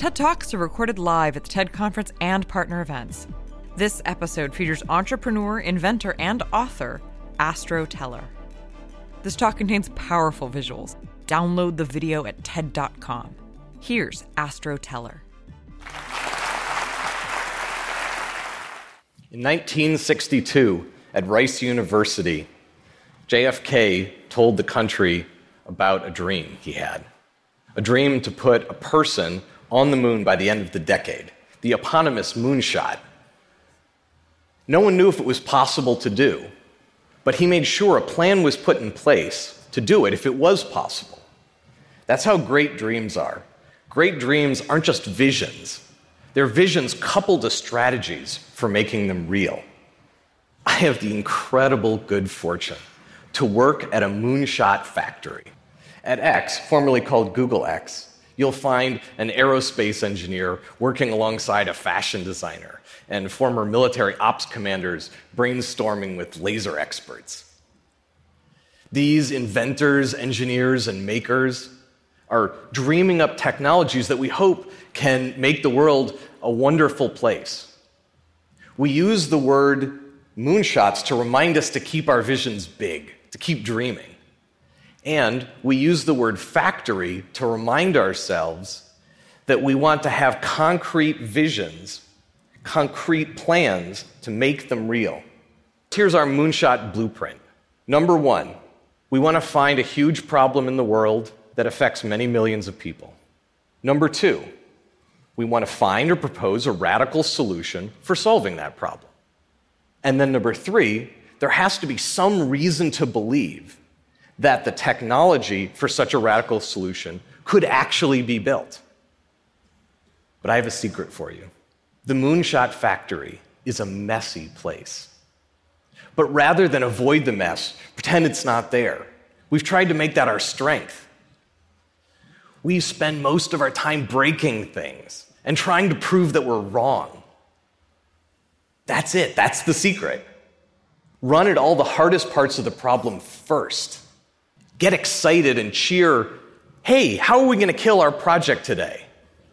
TED Talks are recorded live at the TED Conference and partner events. This episode features entrepreneur, inventor, and author Astro Teller. This talk contains powerful visuals. Download the video at TED.com. Here's Astro Teller. In 1962, at Rice University, JFK told the country about a dream he had. A dream to put a person on the moon by the end of the decade, the eponymous moonshot. No one knew if it was possible to do, but he made sure a plan was put in place to do it if it was possible. That's how great dreams are. Great dreams aren't just visions. They're visions coupled to strategies for making them real. I have the incredible good fortune to work at a moonshot factory. At X, formerly called Google X, you'll find an aerospace engineer working alongside a fashion designer and former military ops commanders brainstorming with laser experts. These inventors, engineers, and makers are dreaming up technologies that we hope can make the world a wonderful place. We use the word moonshots to remind us to keep our visions big, to keep dreaming. And we use the word factory to remind ourselves that we want to have concrete visions, concrete plans to make them real. Here's our moonshot blueprint. Number one, we want to find a huge problem in the world that affects many millions of people. Number two, we want to find or propose a radical solution for solving that problem. And then number three, there has to be some reason to believe that the technology for such a radical solution could actually be built. But I have a secret for you. The moonshot factory is a messy place. But rather than avoid the mess, pretend it's not there, we've tried to make that our strength. We spend most of our time breaking things and trying to prove that we're wrong. That's it. That's the secret. Run at all the hardest parts of the problem first. Get excited and cheer, hey, how are we going to kill our project today?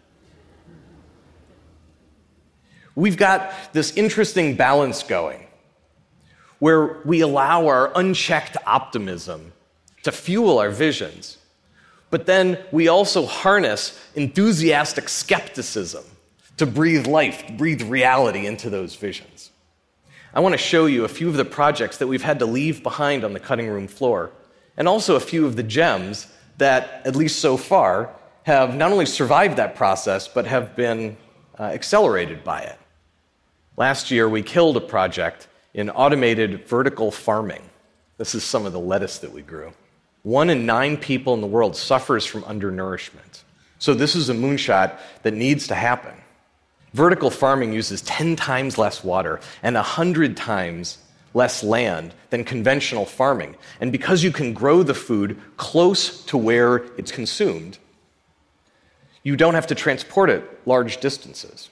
We've got this interesting balance going where we allow our unchecked optimism to fuel our visions, but then we also harness enthusiastic skepticism to breathe life, breathe reality into those visions. I want to show you a few of the projects that we've had to leave behind on the cutting room floor, and also a few of the gems that, at least so far, have not only survived that process, but have been accelerated by it. Last year, we killed a project in automated vertical farming. This is some of the lettuce that we grew. 1 in 9 people in the world suffers from undernourishment. So this is a moonshot that needs to happen. Vertical farming uses 10 times less water and 100 times less land than conventional farming. And because you can grow the food close to where it's consumed, you don't have to transport it large distances.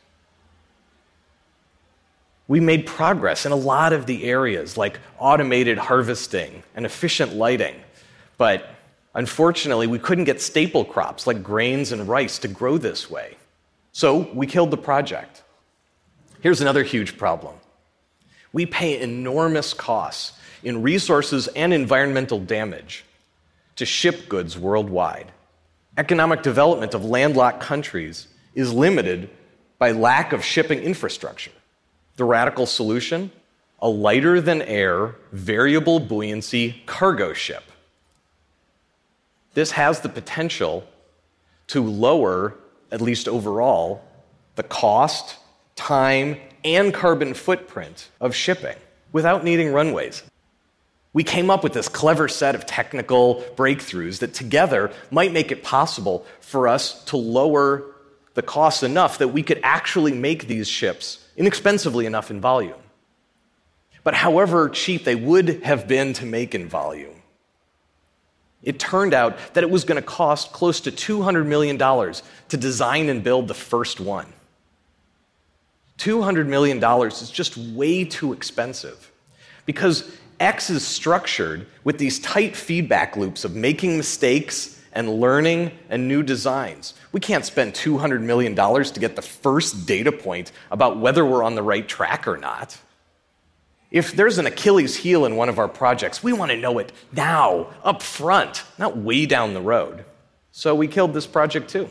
We made progress in a lot of the areas, like automated harvesting and efficient lighting, but unfortunately, we couldn't get staple crops like grains and rice to grow this way. So we killed the project. Here's another huge problem. We pay enormous costs in resources and environmental damage to ship goods worldwide. Economic development of landlocked countries is limited by lack of shipping infrastructure. The radical solution? A lighter-than-air, variable buoyancy cargo ship. This has the potential to lower, at least overall, the cost, time, and carbon footprint of shipping without needing runways. We came up with this clever set of technical breakthroughs that together might make it possible for us to lower the costs enough that we could actually make these ships inexpensively enough in volume. But however cheap they would have been to make in volume, it turned out that it was going to cost close to $200 million to design and build the first one. $200 million is just way too expensive because X is structured with these tight feedback loops of making mistakes and learning and new designs. We can't spend $200 million to get the first data point about whether we're on the right track or not. If there's an Achilles heel in one of our projects, we want to know it now, up front, not way down the road. So we killed this project too.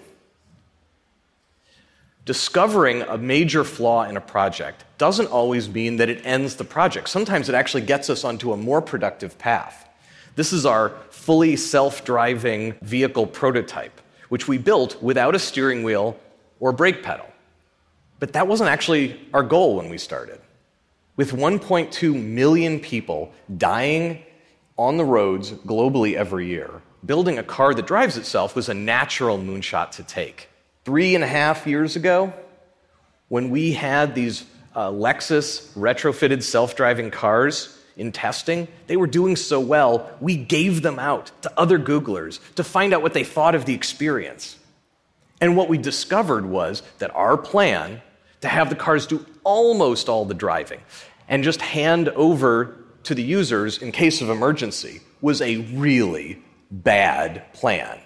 Discovering a major flaw in a project doesn't always mean that it ends the project. Sometimes it actually gets us onto a more productive path. This is our fully self-driving vehicle prototype, which we built without a steering wheel or brake pedal. But that wasn't actually our goal when we started. With 1.2 million people dying on the roads globally every year, building a car that drives itself was a natural moonshot to take. 3.5 years ago, when we had these Lexus retrofitted self-driving cars in testing, they were doing so well, we gave them out to other Googlers to find out what they thought of the experience. And what we discovered was that our plan to have the cars do almost all the driving and just hand over to the users in case of emergency was a really bad plan.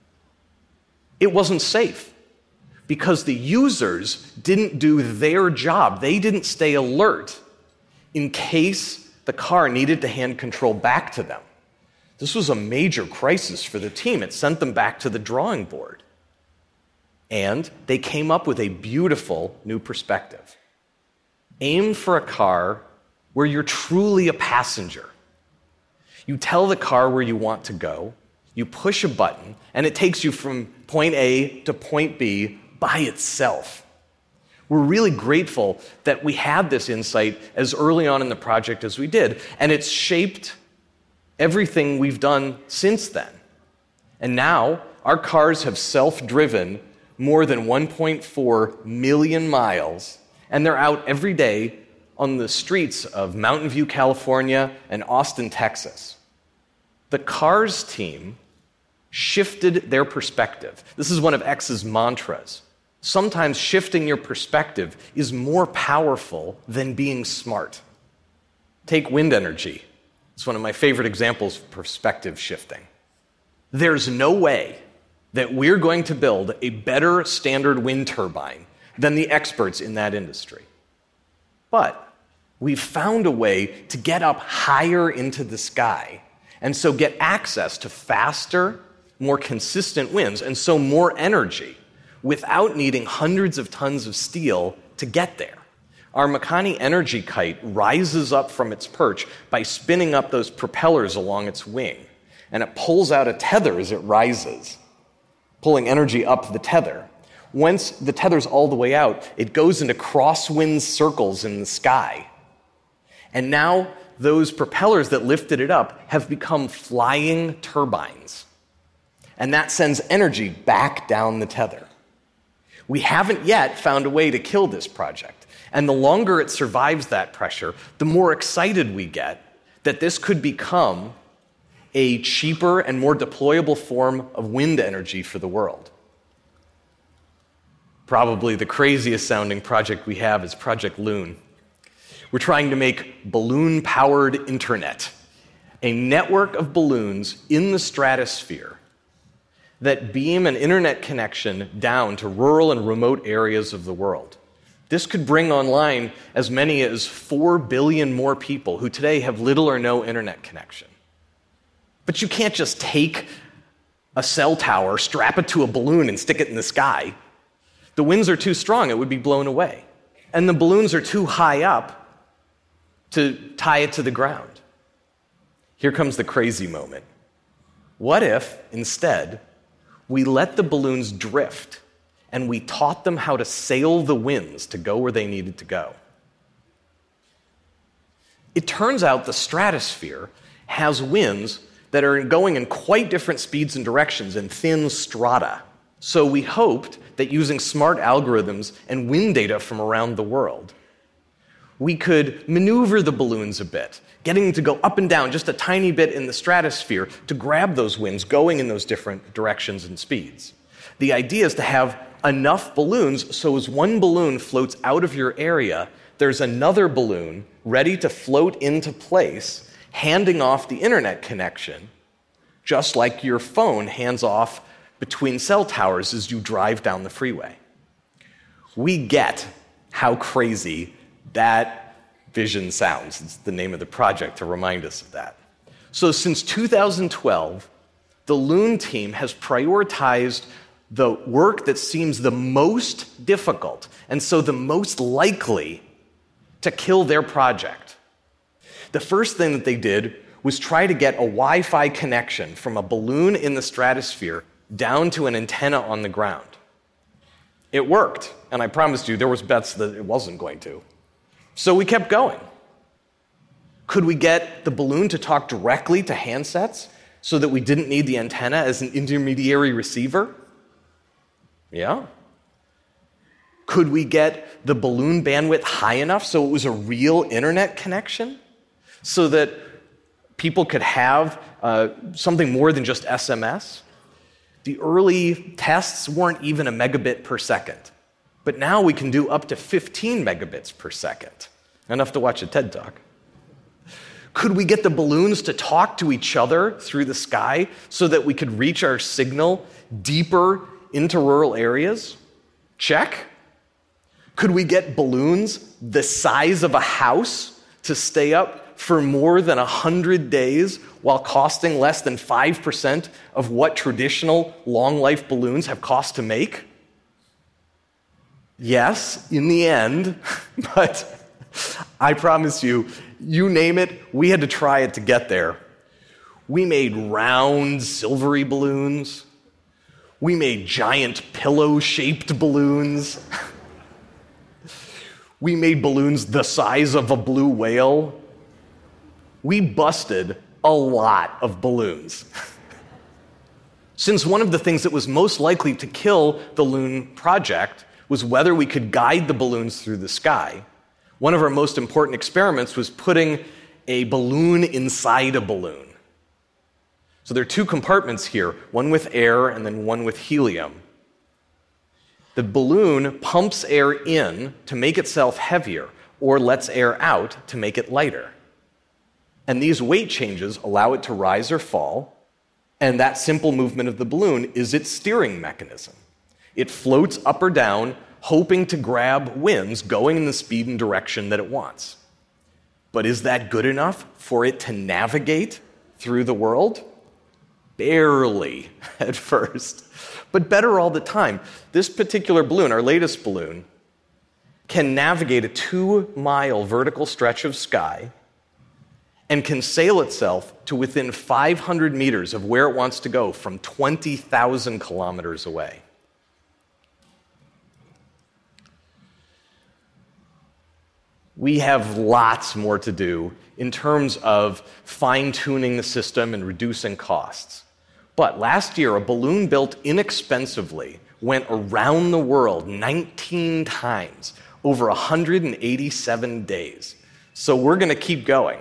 It wasn't safe because the users didn't do their job. They didn't stay alert in case the car needed to hand control back to them. This was a major crisis for the team. It sent them back to the drawing board. And they came up with a beautiful new perspective. Aim for a car where you're truly a passenger. You tell the car where you want to go, you push a button, and it takes you from point A to point B by itself. We're really grateful that we had this insight as early on in the project as we did, and it's shaped everything we've done since then. And now, our cars have self-driven more than 1.4 million miles, and they're out every day on the streets of Mountain View, California, and Austin, Texas. The Cars team shifted their perspective. This is one of X's mantras. Sometimes shifting your perspective is more powerful than being smart. Take wind energy. It's one of my favorite examples of perspective shifting. There's no way that we're going to build a better standard wind turbine than the experts in that industry. But we've found a way to get up higher into the sky and so get access to faster, more consistent winds, and so more energy without needing hundreds of tons of steel to get there. Our Makani energy kite rises up from its perch by spinning up those propellers along its wing, and it pulls out a tether as it rises, pulling energy up the tether. Once the tether's all the way out, it goes into crosswind circles in the sky. And now those propellers that lifted it up have become flying turbines. And that sends energy back down the tether. We haven't yet found a way to kill this project. And the longer it survives that pressure, the more excited we get that this could become a cheaper and more deployable form of wind energy for the world. Probably the craziest sounding project we have is Project Loon. We're trying to make balloon-powered internet, a network of balloons in the stratosphere that beam an internet connection down to rural and remote areas of the world. This could bring online as many as 4 billion more people who today have little or no internet connection. But you can't just take a cell tower, strap it to a balloon, and stick it in the sky. The winds are too strong, it would be blown away. And the balloons are too high up to tie it to the ground. Here comes the crazy moment. What if, instead, we let the balloons drift and we taught them how to sail the winds to go where they needed to go? It turns out the stratosphere has winds that are going in quite different speeds and directions in thin strata. So we hoped that using smart algorithms and wind data from around the world, we could maneuver the balloons a bit, getting them to go up and down just a tiny bit in the stratosphere to grab those winds going in those different directions and speeds. The idea is to have enough balloons so as one balloon floats out of your area, there's another balloon ready to float into place, handing off the internet connection just like your phone hands off between cell towers as you drive down the freeway. We get how crazy that vision sounds. It's the name of the project to remind us of that. So since 2012, the Loon team has prioritized the work that seems the most difficult, and so the most likely to kill their project. The first thing that they did was try to get a Wi-Fi connection from a balloon in the stratosphere down to an antenna on the ground. It worked, and I promised you there was bets that it wasn't going to. So we kept going. Could we get the balloon to talk directly to handsets so that we didn't need the antenna as an intermediary receiver? Yeah. Could we get the balloon bandwidth high enough so it was a real internet connection so that people could have something more than just SMS? The early tests weren't even a megabit per second, but now we can do up to 15 megabits per second, enough to watch a TED Talk. Could we get the balloons to talk to each other through the sky so that we could reach our signal deeper into rural areas? Check. Could we get balloons the size of a house to stay up for more than 100 days while costing less than 5% of what traditional long-life balloons have cost to make? Yes, in the end, but I promise you, you name it, we had to try it to get there. We made round, silvery balloons. We made giant pillow-shaped balloons. We made balloons the size of a blue whale. We busted a lot of balloons. Since one of the things that was most likely to kill the Loon project was whether we could guide the balloons through the sky, one of our most important experiments was putting a balloon inside a balloon. So there are two compartments here, one with air and then one with helium. The balloon pumps air in to make itself heavier or lets air out to make it lighter. And these weight changes allow it to rise or fall, and that simple movement of the balloon is its steering mechanism. It floats up or down, hoping to grab winds going in the speed and direction that it wants. But is that good enough for it to navigate through the world? Barely at first, but better all the time. This particular balloon, our latest balloon, can navigate a 2-mile vertical stretch of sky and can sail itself to within 500 meters of where it wants to go from 20,000 kilometers away. We have lots more to do in terms of fine-tuning the system and reducing costs. But last year, a balloon built inexpensively went around the world 19 times over 187 days. So we're going to keep going.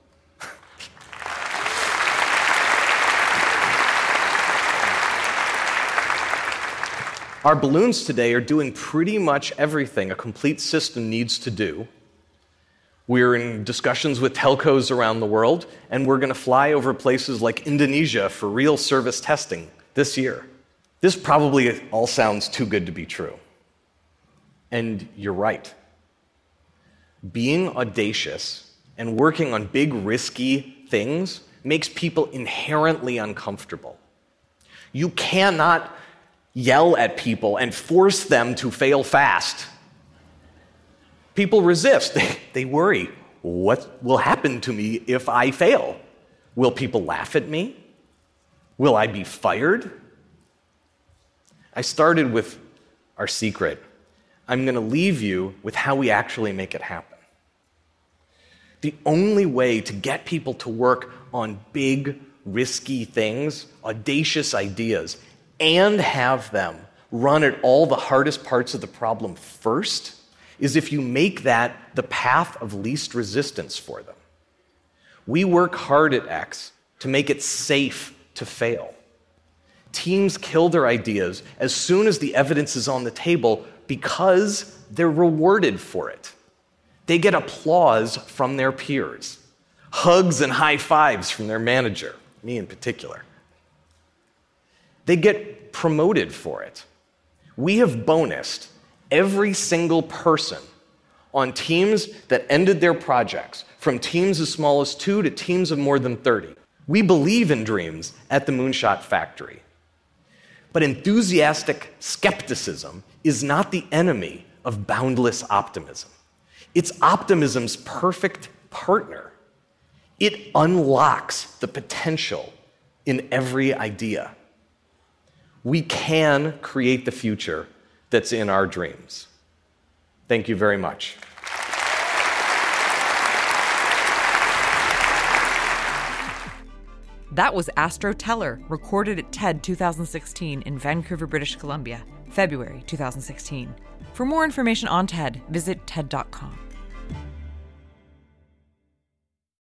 Our balloons today are doing pretty much everything a complete system needs to do. We're in discussions with telcos around the world, and we're going to fly over places like Indonesia for real service testing this year. This probably all sounds too good to be true. And you're right. Being audacious and working on big, risky things makes people inherently uncomfortable. You cannot yell at people and force them to fail fast. People resist. They worry. What will happen to me if I fail? Will people laugh at me? Will I be fired? I started with our secret. I'm going to leave you with how we actually make it happen. The only way to get people to work on big, risky things, audacious ideas, and have them run at all the hardest parts of the problem first is if you make that the path of least resistance for them. We work hard at X to make it safe to fail. Teams kill their ideas as soon as the evidence is on the table because they're rewarded for it. They get applause from their peers, hugs and high fives from their manager, me in particular. They get promoted for it. We have bonused every single person on teams that ended their projects, from teams as small as 2 to teams of more than 30. We believe in dreams at the Moonshot Factory. But enthusiastic skepticism is not the enemy of boundless optimism. It's optimism's perfect partner. It unlocks the potential in every idea. We can create the future that's in our dreams. Thank you very much. That was Astro Teller, recorded at TED 2016 in Vancouver, British Columbia, February 2016. For more information on TED, visit TED.com.